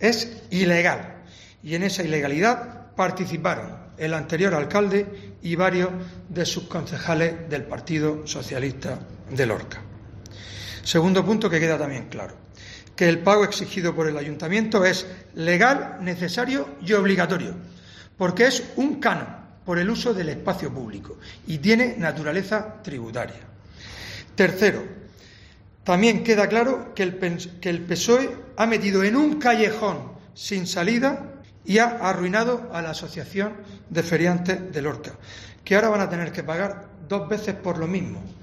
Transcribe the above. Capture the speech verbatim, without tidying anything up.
es ilegal y en esa ilegalidad participaron el anterior alcalde y varios de sus concejales del Partido Socialista de Lorca. Segundo punto que queda también claro, que el pago exigido por el ayuntamiento es legal, necesario y obligatorio, porque es un canon por el uso del espacio público y tiene naturaleza tributaria. Tercero, también queda claro que el, que el P S O E ha metido en un callejón sin salida y ha arruinado a la Asociación de Feriantes de Lorca, que ahora van a tener que pagar dos veces por lo mismo,